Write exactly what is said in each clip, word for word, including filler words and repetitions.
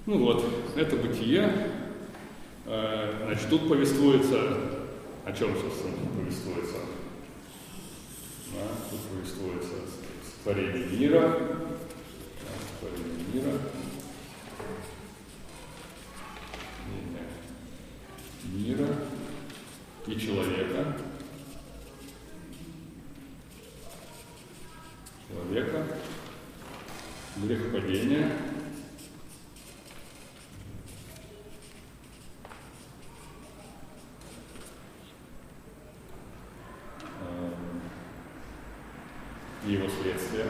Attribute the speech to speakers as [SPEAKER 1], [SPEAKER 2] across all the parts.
[SPEAKER 1] Ну вот, это бытие. Значит, тут повествуется, о чем, собственно, повествуется? Да, тут повествуется творение мира, да, творение мира, мира и человека, человека, грехопадения, и его следствия.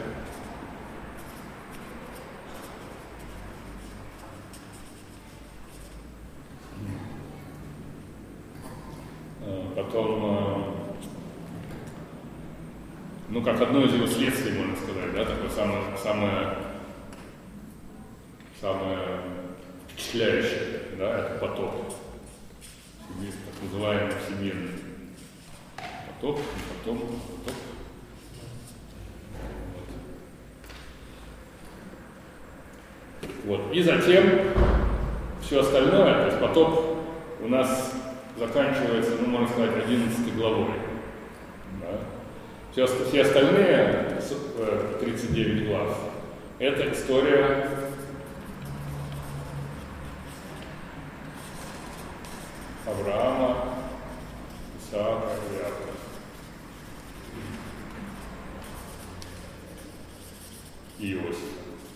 [SPEAKER 1] Потом, ну, как одно из его следствий, можно сказать, да, такое самое, самое, самое впечатляющее, да, это потоп. Есть так называемый всемирный потоп, потом потоп. Вот. И затем все остальное, то есть потоп у нас заканчивается, ну, можно сказать, одиннадцатой главой. Да? Все, все остальные тридцать девять глав – это история Авраама, Исаака и Иакова. И Иосифа.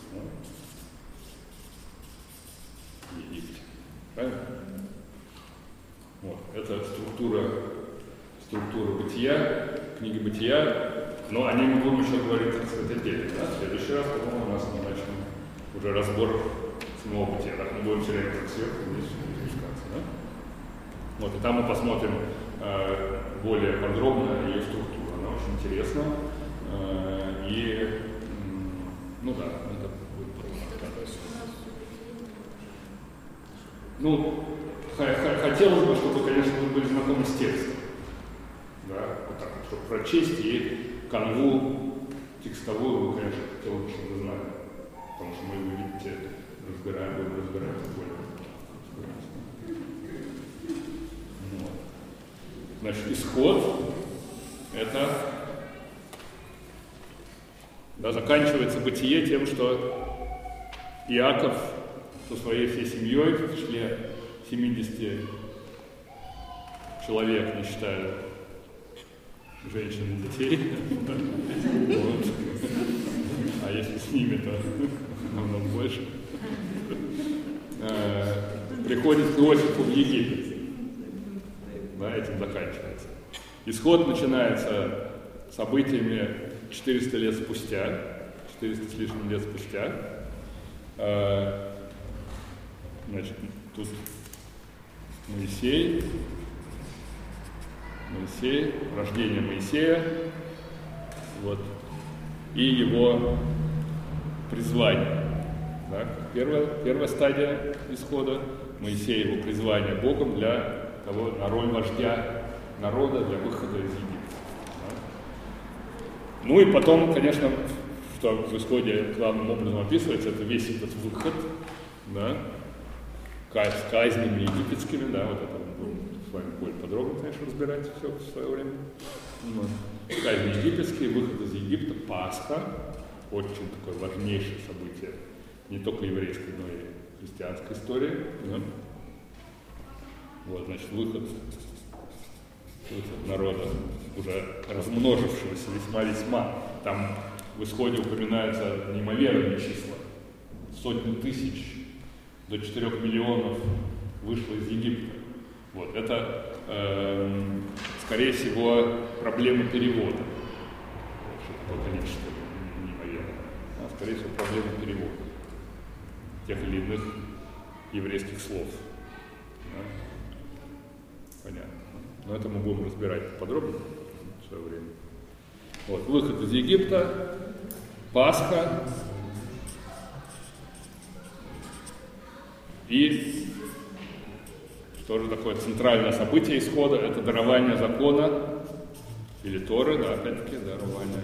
[SPEAKER 1] Правильно? Вот. Это структура, структура бытия, книги бытия, но о ней мы будем еще говорить отдельно. Да? В следующий раз, по-моему, у нас мы начнем уже разбор самого бытия. Так мы будем все время как сверху вниз спускаться. Да? Вот. И там мы посмотрим э, более подробно ее структуру. Она очень интересна. Э, и, э, ну да, это будет потом. Ну, хотелось бы, чтобы, конечно, вы были знакомы с текстом. Да, вот так, чтобы прочесть и канву текстовую вы, конечно, хотелось бы, чтобы вы знали. Потому что мы, вы видите, разбираем, будем разбираться более. Вот. Значит, исход – это, да, заканчивается бытие тем, что Иаков со своей всей семьей, в числе семидесяти человек, не считая женщин и детей, вот. А если с ними, то намного больше, приходит к Иосифу в Египет. Да, этим заканчивается. Исход начинается событиями четыреста лет спустя, четыреста с лишним лет спустя. Значит, тут Моисей, Моисей, рождение Моисея, вот, и его призвание. Да? Первая, первая стадия исхода Моисея, его призвание Богом для того, на роль вождя народа, для выхода из Египта. Да? Ну и потом, конечно, что в исходе главным образом описывается, это весь этот выход, да, с казнями египетскими, да, вот это мы будем с вами более подробно, конечно, разбирать все в свое время. Вот. Казни египетские, выход из Египта, Пасха, очень такое важнейшее событие, не только еврейской, но и христианской истории. Да. Вот, значит, выход, выход народа, уже размножившегося весьма-весьма, там в исходе упоминаются неимоверные числа, сотни тысяч, до четырёх миллионов вышло из Египта. Вот. Это, э, скорее всего, проблема перевода. Что такое количество неимоверное. А, скорее всего, проблема перевода тех или иных еврейских слов. Да? Понятно. Но это мы будем разбирать подробно в свое время. Вот. Выход из Египта, Пасха. И что же такое центральное событие исхода? Это дарование закона, или Торы, да, опять-таки, дарование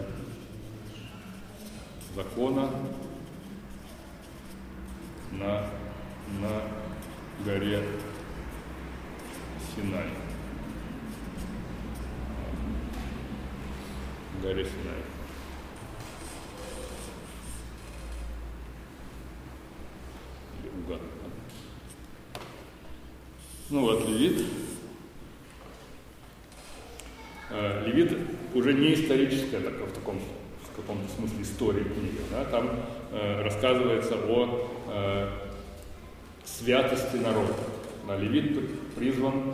[SPEAKER 1] закона на на горе Синай. Горе Синай. Ну вот, Левит. Левит уже не историческая, так, в таком в каком-то смысле история книги. Да? Там э, рассказывается о э, святости народа. Да, Левит призван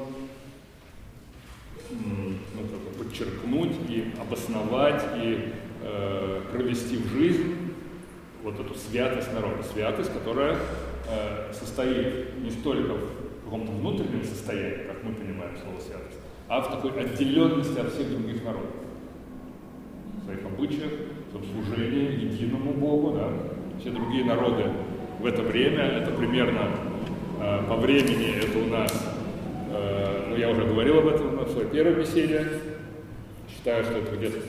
[SPEAKER 1] ну, как бы подчеркнуть и обосновать, и э, провести в жизнь вот эту святость народа. Святость, которая э, состоит не столько в каком-то внутреннем состоянии, как мы понимаем слово святость, а в такой отделенности от всех других народов. В своих обычаях, в служении единому Богу. Да. Все другие народы в это время, это примерно э, по времени, это у нас, э, ну я уже говорил об этом на своей первой беседе, считаю, что это где-то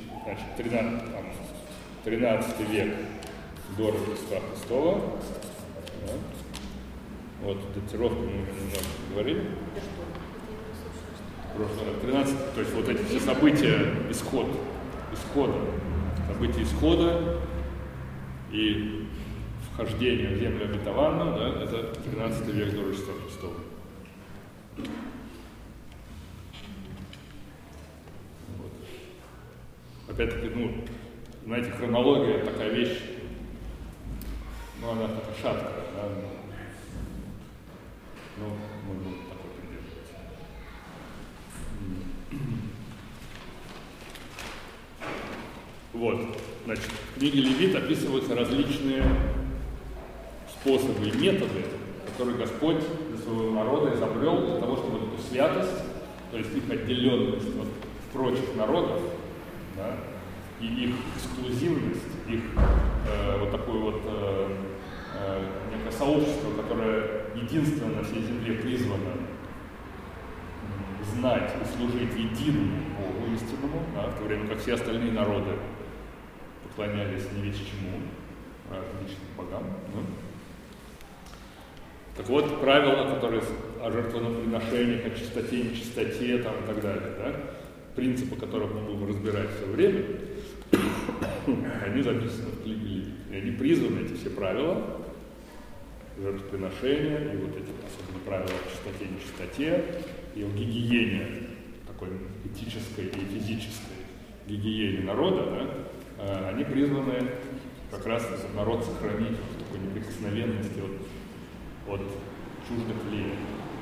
[SPEAKER 1] тринадцатый век до Рождества Христова. Да. Вот датировку мы уже немного говорили. тринадцать, то есть вот эти все события исход, исхода, события исхода и вхождения в землю обетованную, да, это тринадцатый век до Рождества Христова. Вот. Опять-таки, ну, знаете, хронология такая вещь, ну, она такая шаткая, да, ну, мы будем такой придерживаться. Вот, значит, в книге Левит описываются различные способы и методы, которые Господь для своего народа изобрел для того, чтобы эту святость, то есть их отделенность от прочих народов, да, и их эксклюзивность, их э, вот такое вот э, э, некое сообщество, которое единственно на всей земле призвано знать и служить единому Богу истинному, да, в то время как все остальные народы поклонялись не весь чему, а различным богам. Да. Так вот, правила, которые о жертвоприношениях, о чистоте, нечистоте там, и так далее, да, принципы, которых мы будем разбирать все время, они записаны в книге Левит. И они призваны, эти все правила, жертвоприношения, и вот эти особенно правила о чистоте и нечистоте, и о гигиене, такой этической и физической гигиене народа, да, они призваны как раз этот народ сохранить в такой неприкосновенности от, от чуждых влияний.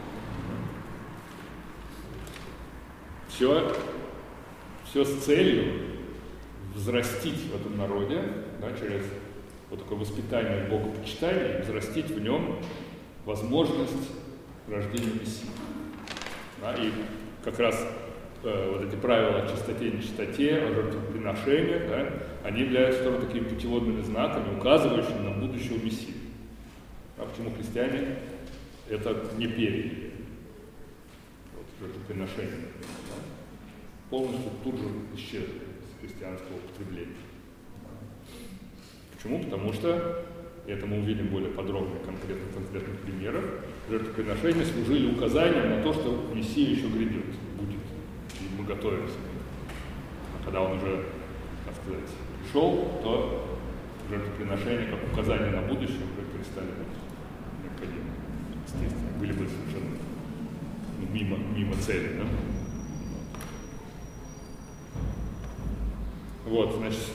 [SPEAKER 1] Все, все с целью взрастить в этом народе, да, через вот такое воспитание богопочитания, взрастить в нем возможность рождения Мессии. Да, и как раз э, вот эти правила о чистоте и нечистоте, о жертвоприношениях, да, они являются тоже такими путеводными знаками, указывающими на будущего Мессию. А почему христиане это не переняли? Вот, жертвоприношения. Да, полностью тут же исчезли из христианского употребления. Почему? Потому что, и это мы увидим более подробно конкретно в конкретных примерах, жертвоприношения служили указанием на то, что Мессия еще грядет, будет, и мы готовимся. А когда он уже, так сказать, пришел, то жертвоприношения как указание на будущее уже перестали быть необходимы. Естественно, были бы совершенно мимо, мимо цели. Да? Вот, значит,